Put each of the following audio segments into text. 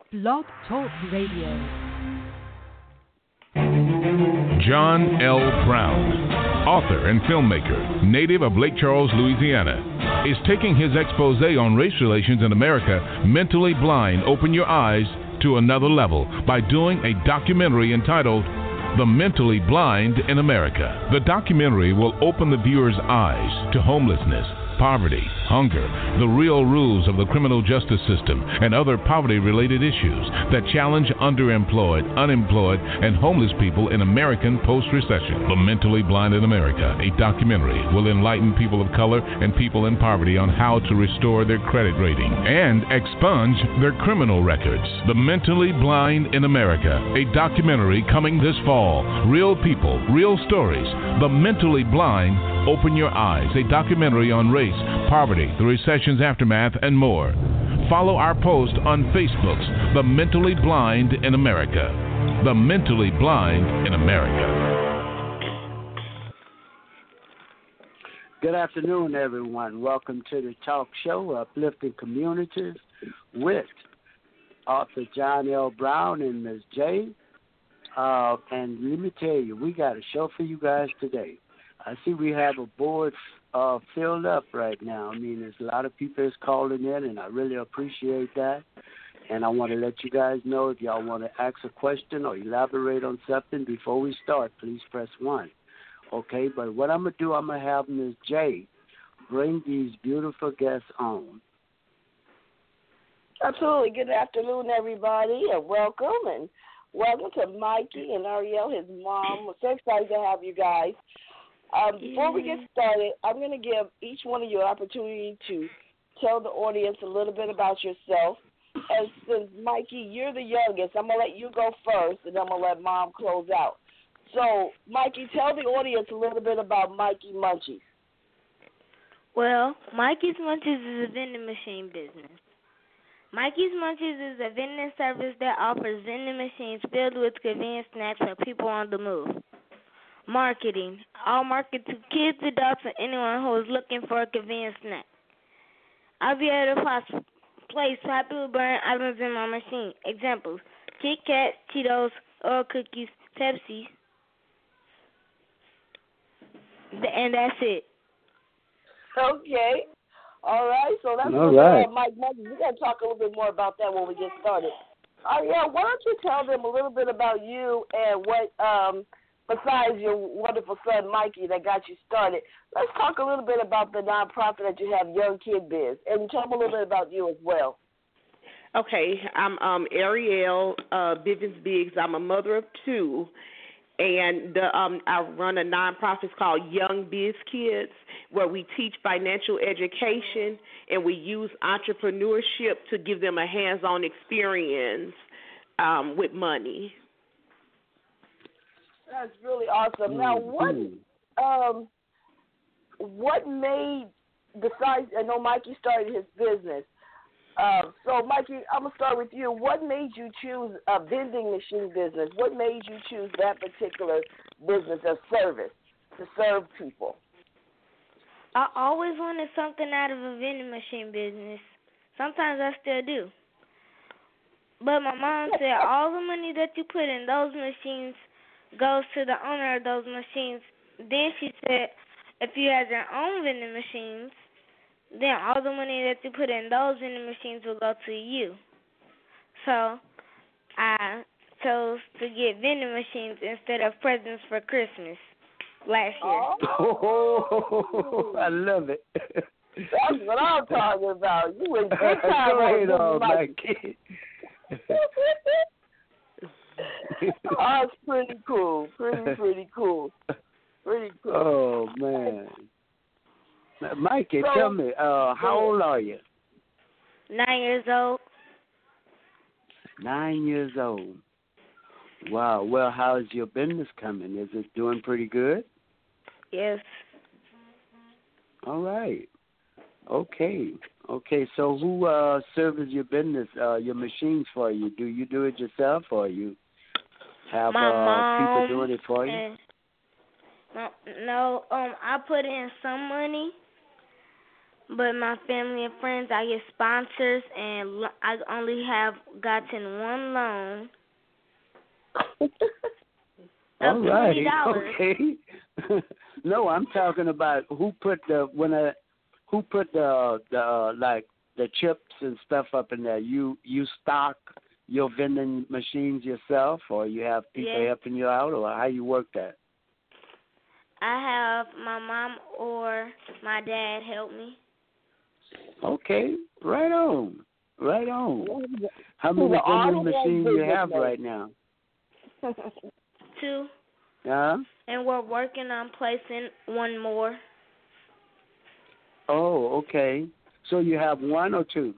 Blog Talk Radio. John L. Brown, author and filmmaker, native of Lake Charles, Louisiana, is taking his expose on race relations in America, Mentally Blind, Open Your Eyes to Another Level, by doing a documentary entitled The Mentally Blind in America. The documentary will open the viewer's eyes to homelessness, poverty, hunger, the real rules of the criminal justice system, and other poverty-related issues that challenge underemployed, unemployed, and homeless people in American post-recession. The Mentally Blind in America, a documentary, will enlighten people of color and people in poverty on how to restore their credit rating and expunge their criminal records. The Mentally Blind in America, a documentary coming this fall. Real people, real stories. The Mentally Blind, Open Your Eyes, a documentary on race, poverty, the recession's aftermath, and more. Follow our post on Facebook's The Mentally Blind in America. The Mentally Blind in America. Good afternoon, everyone. Welcome to the talk show, Uplifting Communities, with author John L. Brown and Ms. J. And let me tell you, we got a show for you guys today. I see we have a board filled up right now. I mean, there's a lot of people that's calling in, and I really appreciate that. And I want to let you guys know if y'all want to ask a question or elaborate on something before we start, please press 1. Okay, but what I'm going to do, I'm going to have Ms. J bring these beautiful guests on. Absolutely. Good afternoon, everybody, and welcome to Mikey and Ariel, his mom. We're so excited to have you guys. Before we get started, I'm going to give each one of you an opportunity to tell the audience a little bit about yourself. And since, Mikey, you're the youngest, I'm going to let you go first, and I'm going to let Mom close out. So, Mikey, tell the audience a little bit about Mikey Munchies. Well, Mikey's Munchies is a vending machine business. Mikey's Munchies is a vending service that offers vending machines filled with convenient snacks for people on the move. Marketing. I'll market to kids, adults, and anyone who is looking for a convenient snack. I'll be able to place popular brand items in my machine. Examples: Kit Kat, Cheetos, Oreo cookies, Pepsi. And that's it. Okay. All right. So that's all right. Mike Munchies. We're going to talk a little bit more about that when we get started. Yeah, why don't you tell them a little bit about you and what besides your wonderful son, Mikey, that got you started, let's talk a little bit about the nonprofit that you have, Young Kid Biz, and tell them a little bit about you as well. Okay, I'm Ariel Bivens Biggs. I'm a mother of 2, and I run a nonprofit called Young Biz Kids, where we teach financial education, and we use entrepreneurship to give them a hands-on experience with money. That's really awesome. Now, what made, besides, I know Mikey started his business. So, Mikey, I'm going to start with you. What made you choose a vending machine business? What made you choose that particular business of service to serve people? I always wanted something out of a vending machine business. Sometimes I still do. But my mom said all the money that you put in those machines goes to the owner of those machines. Then she said, if you had your own vending machines, then all the money that you put in those vending machines will go to you. So I chose to get vending machines instead of presents for Christmas last year. Oh, I love it. That's what I'm talking about. You went big time on Mikey. Oh, it's pretty cool. Pretty cool. Oh, man. Now, Mikey, tell me, how old are you? 9 years old. 9 years old. Wow. Well, how is your business coming? Is it doing pretty good? Yes. All right. Okay. So who serves your business, your machines for you? Do you do it yourself, or you have people doing it for you? No, I put in some money, But my family and friends, I get sponsors, and I only have gotten one loan. All right. $20. Okay. No, I'm talking about who put the like the chips and stuff up in there. You stock your vending machines yourself, or you have people helping you out, or how you work that? I have my mom or my dad help me. Okay, right on. How many vending machines do you have right now? 2. Yeah. And we're working on placing one more. Oh, okay. So you have 1 or 2?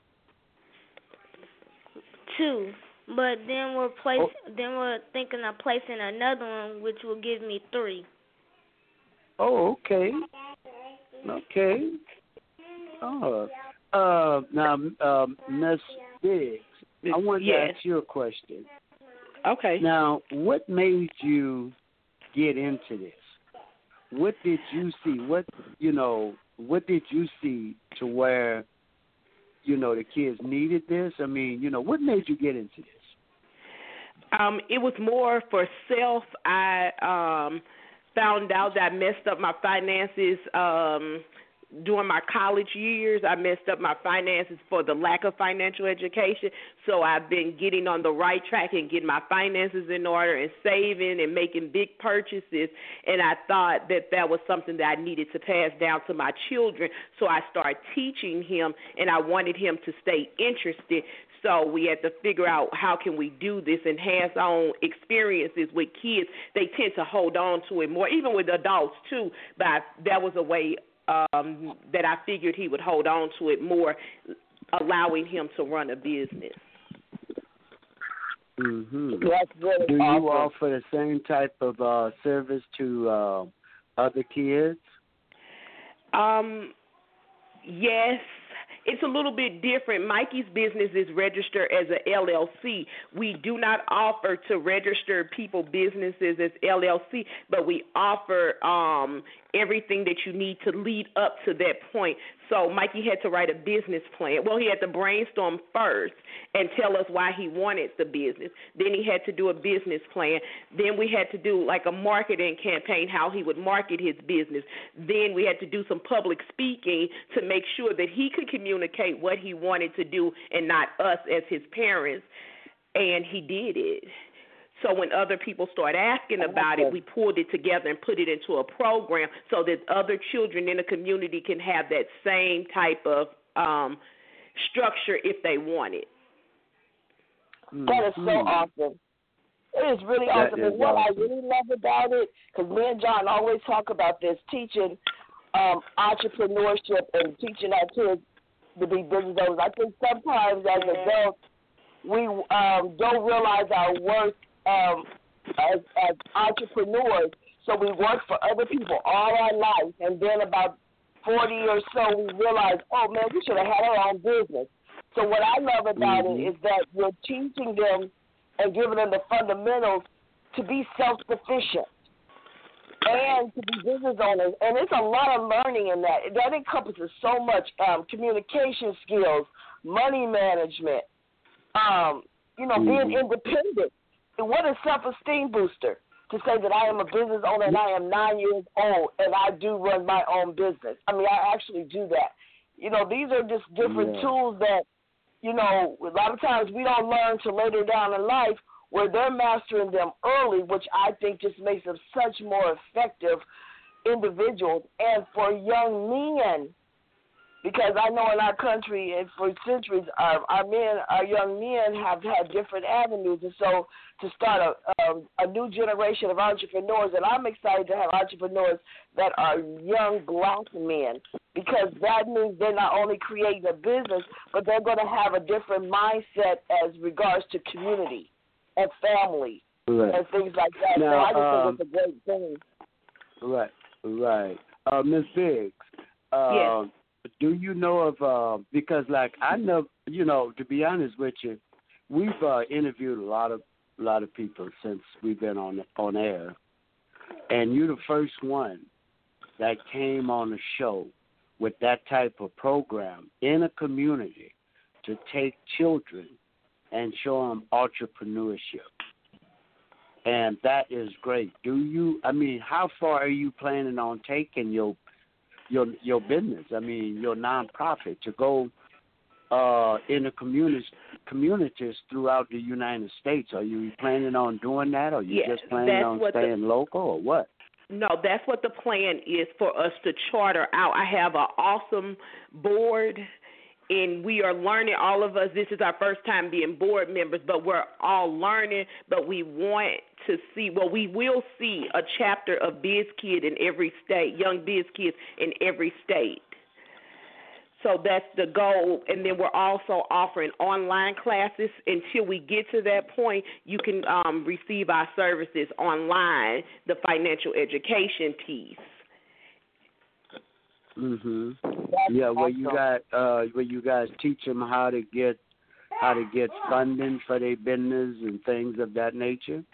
2. But then we're thinking of placing another one, which will give me 3. Oh, okay. Okay. Oh. Now, Miss Biggs, I want to ask you a question. Okay. Now, what made you get into this? What did you see? What did you see to where, the kids needed this? I mean, what made you get into this? It was more for self. I found out that I messed up my finances during my college years. I messed up my finances for the lack of financial education. So I've been getting on the right track and getting my finances in order and saving and making big purchases. And I thought that was something that I needed to pass down to my children. So I started teaching him, and I wanted him to stay interested. So we had to figure out how can we do this and hands-on experiences with kids. They tend to hold on to it more, even with adults too. But that was a way that I figured he would hold on to it more, allowing him to run a business. Mm-hmm. That's really Do awesome. you offer the same type of service to other kids? Yes. It's a little bit different. Mikey's business is registered as an LLC. We do not offer to register people businesses as LLC, but we offer everything that you need to lead up to that point. So Mikey had to write a business plan. Well, he had to brainstorm first and tell us why he wanted the business. Then he had to do a business plan. Then we had to do like a marketing campaign, how he would market his business. Then we had to do some public speaking to make sure that he could communicate what he wanted to do and not us as his parents. And he did it. So when other people start asking about it, we pulled it together and put it into a program so that other children in the community can have that same type of structure if they want it. That is so awesome. It is really awesome. And what I really love about it, because me and John always talk about this, teaching entrepreneurship and teaching our kids to be business owners. I think sometimes as adults, we don't realize our worth as entrepreneurs, so we work for other people all our life, and then about 40 or so, we realize, oh, man, we should have had our own business. So what I love about it is that you're teaching them and giving them the fundamentals to be self-sufficient and to be business owners. And it's a lot of learning in that. That encompasses so much communication skills, money management, being independent. And what a self-esteem booster to say that I am a business owner and I am 9 years old and I do run my own business. I mean, I actually do that. These are just different tools that, a lot of times we don't learn till later down in life where they're mastering them early, which I think just makes them such more effective individuals. And for young men, because I know in our country and for centuries, our young men have had different avenues. And so to start a new generation of entrepreneurs, and I'm excited to have entrepreneurs that are young black men, because that means they're not only creating a business, but they're going to have a different mindset as regards to community and family and things like that. Now, so I just think it's a great thing. Right. Ms. Biggs. Yes. Do you know of because I know, to be honest with you, we've interviewed a lot of people since we've been on air, and you're the first one that came on the show with that type of program in a community to take children and show them entrepreneurship. And that is great. How far are you planning on taking your business? I mean, your nonprofit to go in the communities throughout the United States? Are you planning on doing that, or are you just planning on staying local, or what? No, that's what the plan is for us to charter out. I have an awesome board, and we are learning, all of us. This is our first time being board members, but we're all learning. But we want to see, we will see a chapter of Biz Kid in every state, Young Biz Kids in every state. So that's the goal. And then we're also offering online classes. Until we get to that point, you can receive our services online, the financial education piece. Mhm. Yeah, where you guys teach them how to get funding for their business and things of that nature.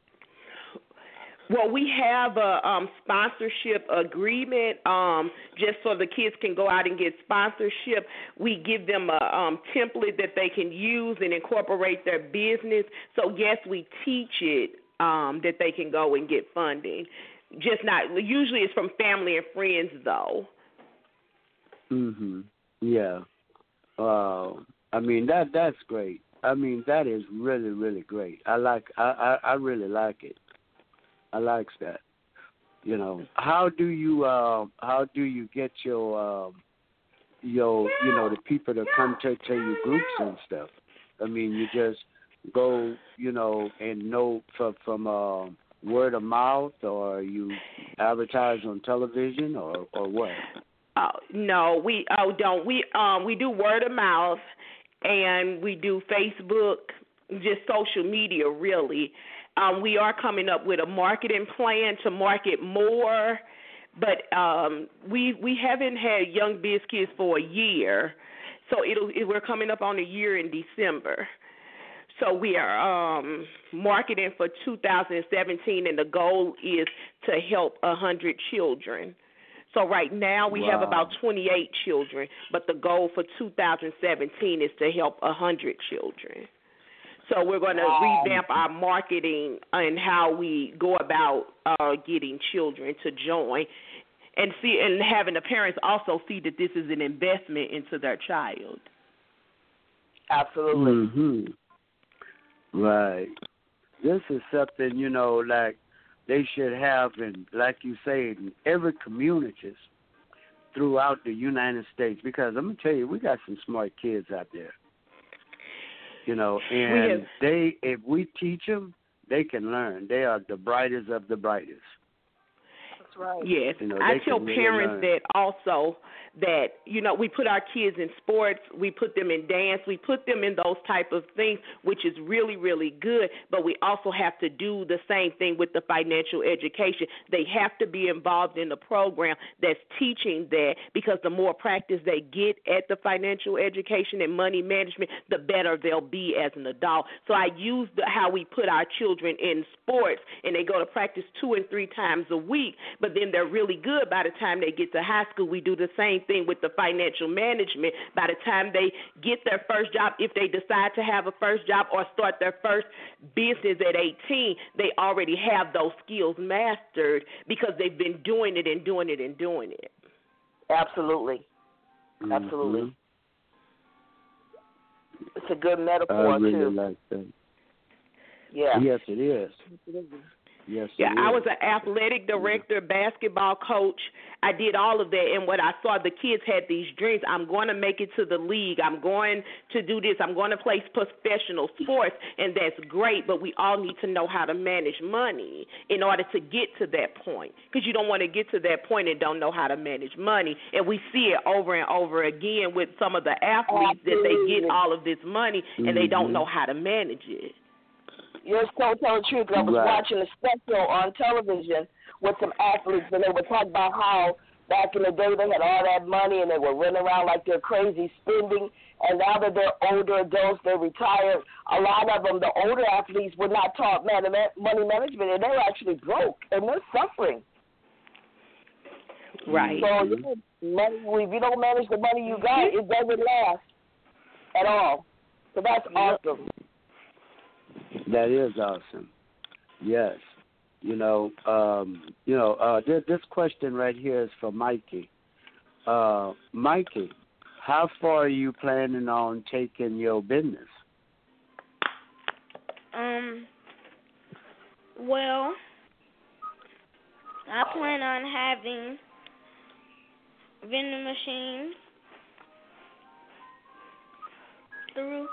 Well, we have a sponsorship agreement just so the kids can go out and get sponsorship. We give them a template that they can use and incorporate their business. So, yes, we teach it that they can go and get funding. Just not – usually it's from family and friends, though. Mhm. Yeah. That's great. That is really, really great. I really like it. I like that. How do you get your the people to come to your groups and stuff? You just go, and know from word of mouth, or you advertise on television, or what? No, we don't. We do word of mouth, and we do Facebook, just social media, really. We are coming up with a marketing plan to market more, but we haven't had Young Biz Kids for a year, so we're coming up on a year in December. So we are marketing for 2017, and the goal is to help 100 children. So right now we have about 28 children, but the goal for 2017 is to help 100 children. So we're going to revamp our marketing and how we go about getting children to join, and having the parents also see that this is an investment into their child. Absolutely. Mm-hmm. Right. This is something, like they should have, in, like you say, in every community throughout the United States, because I'm going to tell you, we got some smart kids out there. And if we teach them, they can learn. They are the brightest of the brightest. That's right. Yes. I tell parents that also, that, we put our kids in sports, we put them in dance, we put them in those type of things, which is really, really good, but we also have to do the same thing with the financial education. They have to be involved in the program that's teaching that, because the more practice they get at the financial education and money management, the better they'll be as an adult. So I use how we put our children in sports, and they go to practice 2 and 3 times a week, but then they're really good by the time they get to high school. We do the same thing with the financial management. By the time they get their first job, if they decide to have a first job or start their first business at 18, they already have those skills mastered because they've been doing it and doing it and doing it. Absolutely. Mm-hmm. Absolutely. It's a good metaphor, I really too. like that. Yeah. Yes, it is. Yes, yeah, I was an athletic director, basketball coach. I did all of that, and what I saw, the kids had these dreams. I'm going to make it to the league. I'm going to do this. I'm going to play professional sports, and that's great, but we all need to know how to manage money in order to get to that point, because you don't want to get to that point and don't know how to manage money. And we see it over and over again with some of the athletes that they get all of this money, and they don't know how to manage it. You're so telling the truth. I was watching a special on television with some athletes, and they were talking about how back in the day they had all that money and they were running around like they're crazy spending, and now that they're older adults, they're retired, a lot of them, the older athletes, were not taught money management, and they're actually broke, and they're suffering. Right. So money, if you don't manage the money you got, it doesn't last at all. So that's awesome. That is awesome. Yes. This question right here is for Mikey. Mikey, how far are you planning on taking your business? Well, I plan on having vending machines through.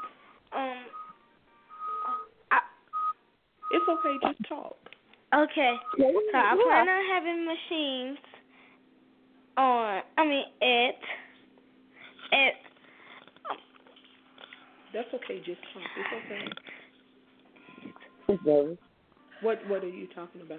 It's okay, just talk. Okay, so I plan on having machines at. That's okay, just talk. It's okay. Okay. What are you talking about?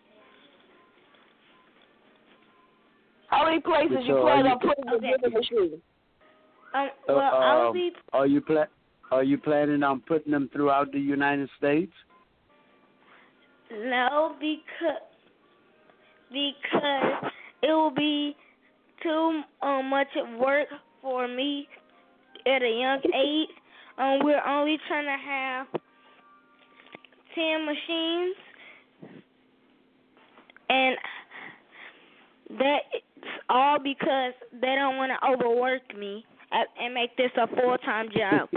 How many places you plan on putting the vending machine? I'll be. Are you planning on putting them throughout the United States? No, because it will be too much work for me at a young age. We're only trying to have 10 machines, and that's all because they don't want to overwork me and make this a full-time job.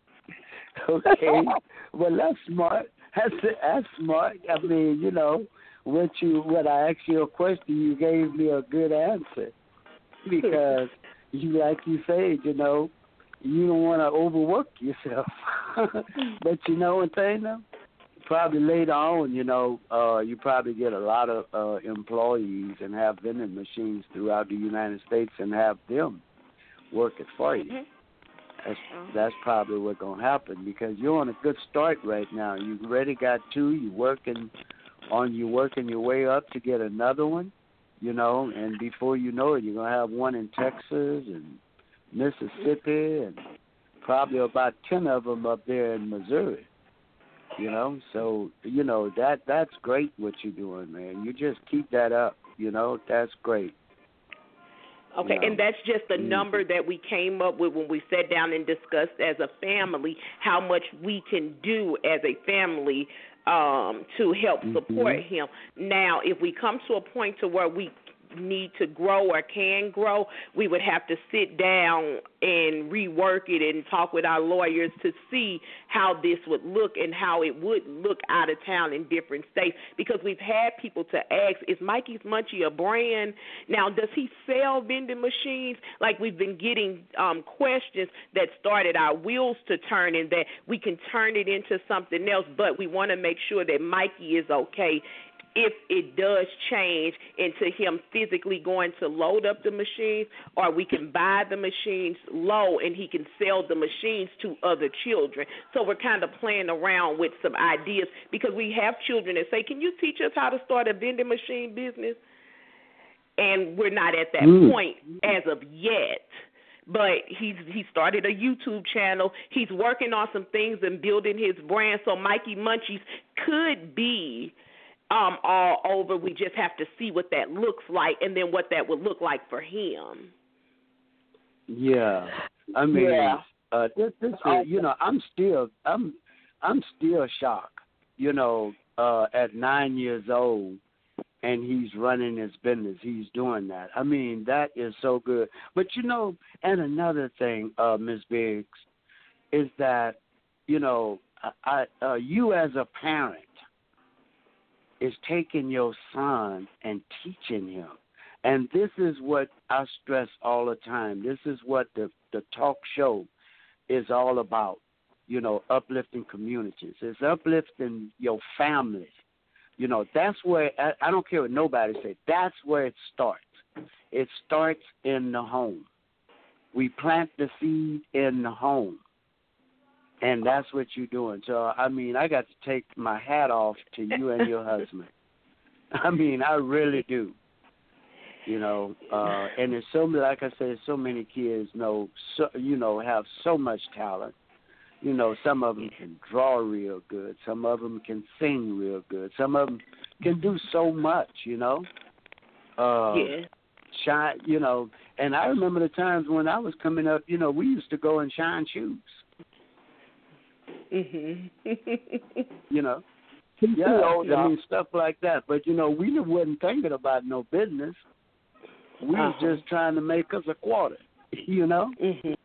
Okay, well that's smart. That's smart. I mean, when I asked you a question, you gave me a good answer because, like you said, you don't want to overwork yourself. But you know one thing, though? Probably later on, you probably get a lot of employees and have vending machines throughout the United States and have them work it for you. Mm-hmm. That's probably what's going to happen because you're on a good start right now. You already got 2. You're working your way up to get another one, and before you know it, you're going to have one in Texas and Mississippi and probably about 10 of them up there in Missouri, So, that's great what you're doing, man. You just keep that up, That's great. Okay, and that's just the number that we came up with when we sat down and discussed as a family how much we can do as a family to help support him. Now, if we come to a point to where we need to grow or can grow, we would have to sit down and rework it and talk with our lawyers to see how this would look and how it would look out of town in different states, because we've had people to ask, is Mikey's Munchie a brand? Now, does he sell vending machines? Like, we've been getting questions that started our wheels to turn, and that we can turn it into something else, but we want to make sure that Mikey is okay if it does change into him physically going to load up the machines, or we can buy the machines low and he can sell the machines to other children. So we're kind of playing around with some ideas, because we have children that say, can you teach us how to start a vending machine business? And we're not at that point as of yet. But he started a YouTube channel. He's working on some things and building his brand. So Mikey Munchies could be all over. We just have to see what that looks like, and then what that would look like for him. Yeah, I mean, this is, I'm still shocked. At 9 years old, and he's running his business. He's doing that. I mean, that is so good. But and another thing, Ms. Biggs, is that you as a parent is taking your son and teaching him. And this is what I stress all the time. This is what the talk show is all about, uplifting communities. It's uplifting your family. That's where, I don't care what nobody says, that's where it starts. It starts in the home. We plant the seed in the home. And that's what you're doing. So, I mean, I got to take my hat off to you and your husband. I mean, I really do. And there's so many, like I said, so many kids have so much talent. Some of them can draw real good. Some of them can sing real good. Some of them can do so much, Yeah. shine, and I remember the times when I was coming up, we used to go and shine shoes. Mhm. Yeah, I mean stuff like that. But we wasn't thinking about no business. We was just trying to make us a quarter. Mhm.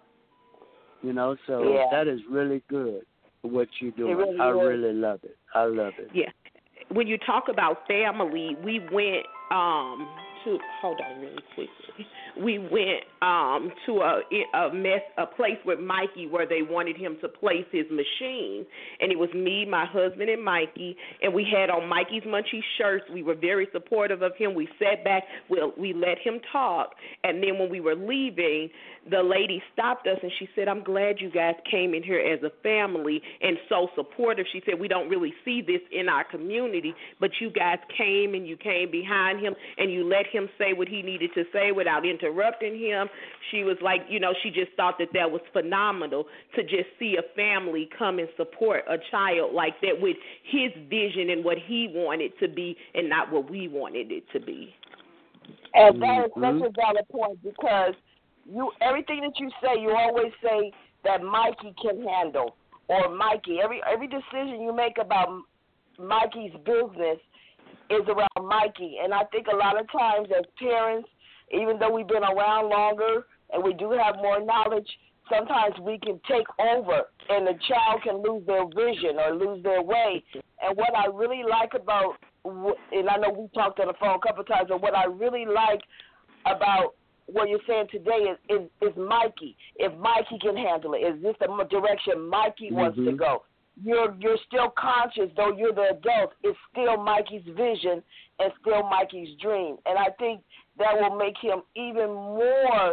So that is really good what you're doing. Really really love it. I love it. Yeah. When you talk about family, we went to hold on really quickly. We went to a place with Mikey where they wanted him to place his machine, and it was me, my husband, and Mikey, and we had on Mikey's Munchie shirts. We were very supportive of him. We sat back, we let him talk, and then when we were leaving, the lady stopped us and she said, "I'm glad you guys came in here as a family and so supportive." She said, "We don't really see this in our community, but you guys came and you came behind him and you let him say what he needed to say without interrupting him." She was like, she just thought that was phenomenal to just see a family come and support a child like that with his vision and what he wanted to be and not what we wanted it to be. And that is such a valid point because everything that you say, you always say that Mikey can handle, or Mikey. Every decision you make about Mikey's business is around Mikey. And I think a lot of times as parents, even though we've been around longer and we do have more knowledge, sometimes we can take over and the child can lose their vision or lose their way. And what I really like about, and I know we talked on the phone a couple of times, but what I really like about what you're saying today is Mikey. If Mikey can handle it, is this the direction Mikey wants to go? You're still conscious, though you're the adult. It's still Mikey's vision and still Mikey's dream. And I think that will make him even more,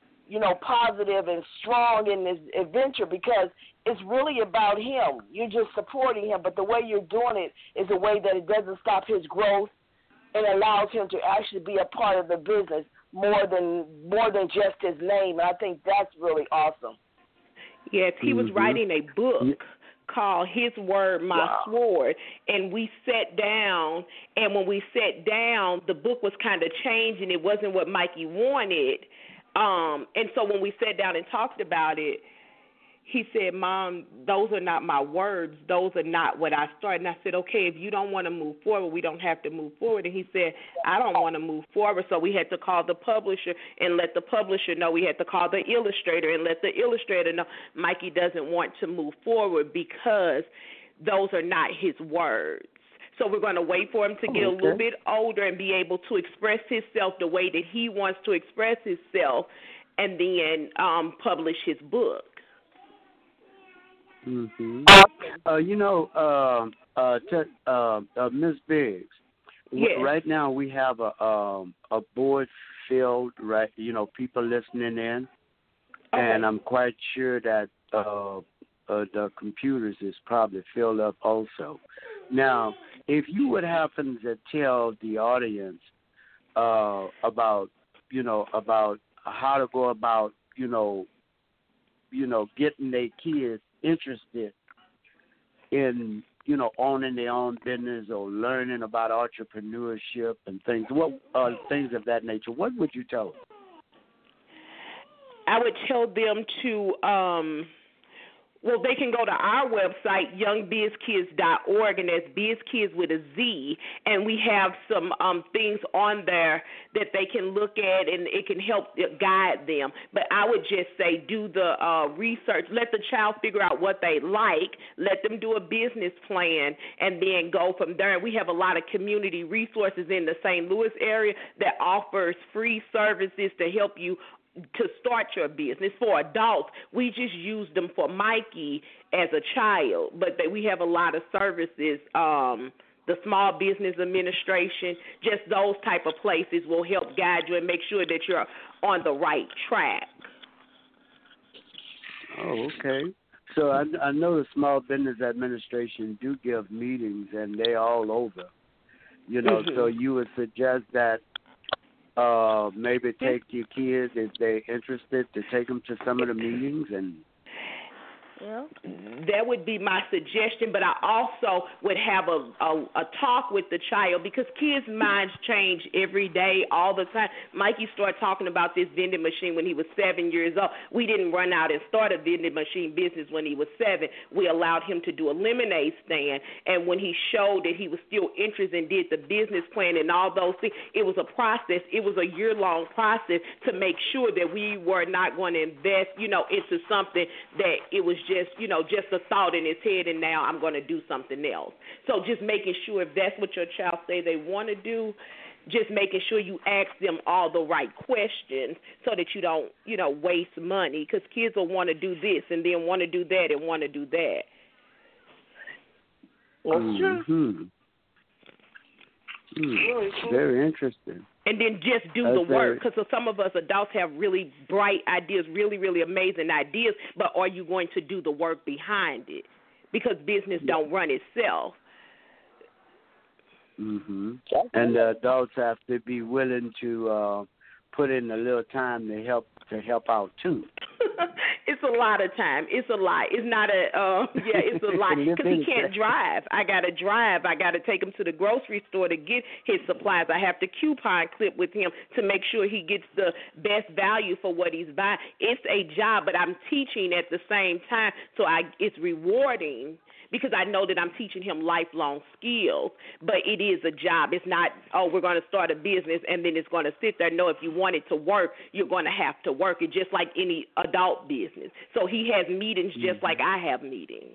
positive and strong in this adventure because it's really about him. You're just supporting him, but the way you're doing it is a way that it doesn't stop his growth and allows him to actually be a part of the business more than just his name. And I think that's really awesome. Yes, he was writing a book called His Word, My Sword, and we sat down, and when we sat down, the book was kind of changing. It wasn't what Mikey wanted, and so when we sat down and talked about it, he said, "Mom, those are not my words. Those are not what I started." And I said, "Okay, if you don't want to move forward, we don't have to move forward." And he said, "I don't want to move forward." So we had to call the publisher and let the publisher know. We had to call the illustrator and let the illustrator know Mikey doesn't want to move forward because those are not his words. So we're going to wait for him to get a little bit older and be able to express himself the way that he wants to express himself and then publish his book. Ms. Biggs. Yes. Right now we have a board filled, right? People listening in, and I'm quite sure that the computers is probably filled up also. Now, if you would happen to tell the audience about how to go about getting their kids interested in, owning their own business or learning about entrepreneurship and things of that nature, what would you tell them? I would tell them to they can go to our website, youngbizkids.org, and that's BizKids with a Z, and we have some things on there that they can look at, and it can help guide them. But I would just say do the research. Let the child figure out what they like. Let them do a business plan, and then go from there. We have a lot of community resources in the St. Louis area that offers free services to help you to start your business. For adults, we just used them for Mikey as a child, but we have a lot of services. The Small Business Administration, just those type of places will help guide you and make sure that you're on the right track. Oh, okay. So I know the Small Business Administration do give meetings, and they're all over. So you would suggest that maybe take your kids, if they're interested, to take them to some of the meetings. And Yeah. That would be my suggestion, but I also would have a talk with the child because kids' minds change every day, all the time. Mikey started talking about this vending machine when he was 7 years old. We didn't run out and start a vending machine business when he was 7. We allowed him to do a lemonade stand, and when he showed that he was still interested and did the business plan and all those things, it was a process. It was a year-long process to make sure that we were not going to invest, into something that it was just a thought in his head, and now I'm going to do something else. So just making sure if that's what your child say they want to do, just making sure you ask them all the right questions so that you don't, waste money, because kids will want to do this and then want to do that and want to do that. That's true. Very interesting. And then just do the work, because some of us adults have really bright ideas, really, really amazing ideas, but are you going to do the work behind it? Because business don't run itself. And the adults have to be willing to put in a little time to help out too. It's a lot of time. It's a lot. It's not it's a lot because he can't drive. I got to drive. I got to take him to the grocery store to get his supplies. I have to coupon clip with him to make sure he gets the best value for what he's buying. It's a job, but I'm teaching at the same time, so it's rewarding because I know that I'm teaching him lifelong skills, but it is a job. It's not, we're going to start a business and then it's going to sit there. No, if you want it to work, you're going to have to work it just like any adult business. So he has meetings just like I have meetings.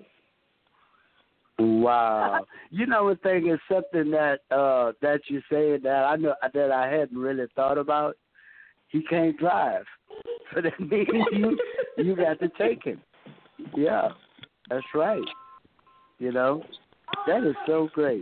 Wow. One thing is something that you say that I know that I hadn't really thought about. He can't drive. So that means you got to take him. Yeah, that's right. That is so great.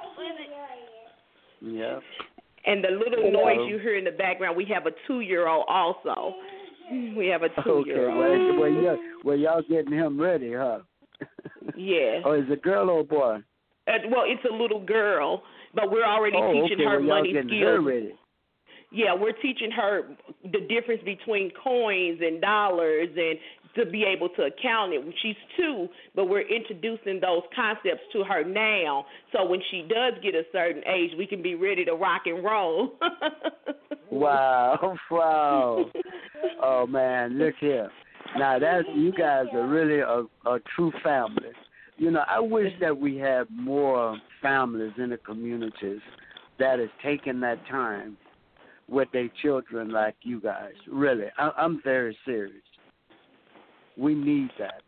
Yeah. And the little noise you hear in the background, we have a 2-year-old also. We have a 2-year-old. Okay, well, y'all getting him ready, huh? Yeah. Oh, is it a girl or a boy? Well, it's a little girl, but we're already teaching her money skills. Her ready. Yeah, we're teaching her the difference between coins and dollars and to be able to account it. She's 2, but we're introducing those concepts to her now. So when she does get a certain age, we can be ready to rock and roll. Wow. Oh, man, look here. Now, you guys are really a true family. I wish that we had more families in the communities that is taking that time with their children like you guys. Really, I'm very serious. We need that.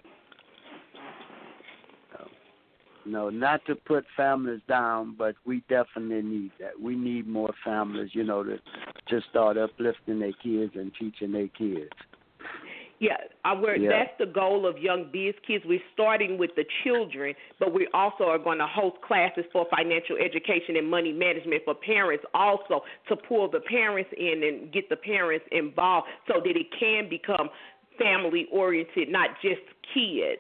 No, not to put families down, but we definitely need that. We need more families, to start uplifting their kids and teaching their kids. Yeah, that's the goal of Young Biz Kids. We're starting with the children, but we also are going to host classes for financial education and money management for parents also to pull the parents in and get the parents involved so that it can become family-oriented, not just kids.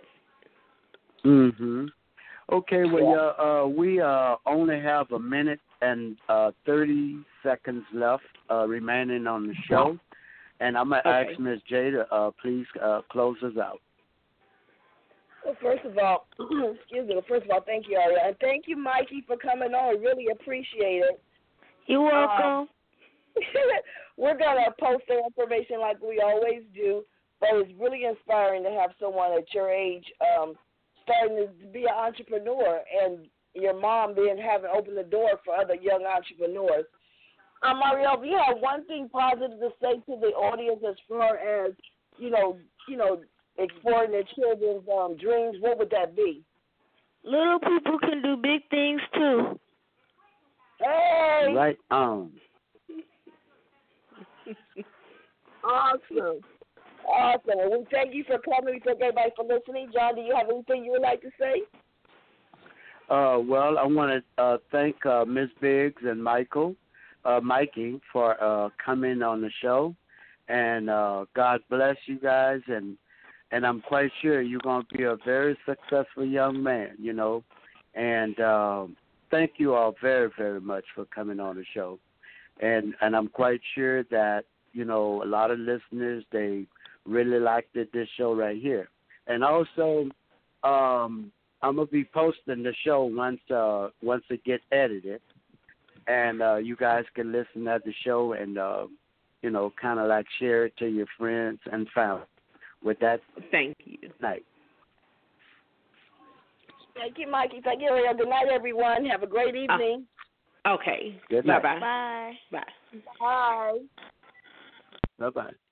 Okay, well, we only have a minute and 30 seconds left remaining on the show. And I'm going to ask Ms. J to please close us out. Well, first of all, thank you, Aria. And thank you, Mikey, for coming on. Really appreciate it. You're welcome. We're going to post the information like we always do, but it's really inspiring to have someone at your age starting to be an entrepreneur and your mom having opened the door for other young entrepreneurs. Marielle, if you have one thing positive to say to the audience as far as, exploring their children's dreams, what would that be? Little people can do big things, too. Hey! Right on. Awesome. Well, thank you for coming. We thank everybody for listening. John, do you have anything you would like to say? Well, I want to thank Ms. Biggs and Mikey for coming on the show, and God bless you guys, and I'm quite sure you're going to be a very successful young man, and thank you all very, very much for coming on the show, and I'm quite sure that, a lot of listeners, they really liked this show right here, And also, I'm gonna be posting the show once it gets edited, and you guys can listen to the show and kind of like share it to your friends and family. With that, thank you. Night. Thank you, Mikey. Thank you, Ariel. Good night, everyone. Have a great evening. Okay. Good night. Bye-bye. Bye. Bye. Bye. Bye-bye.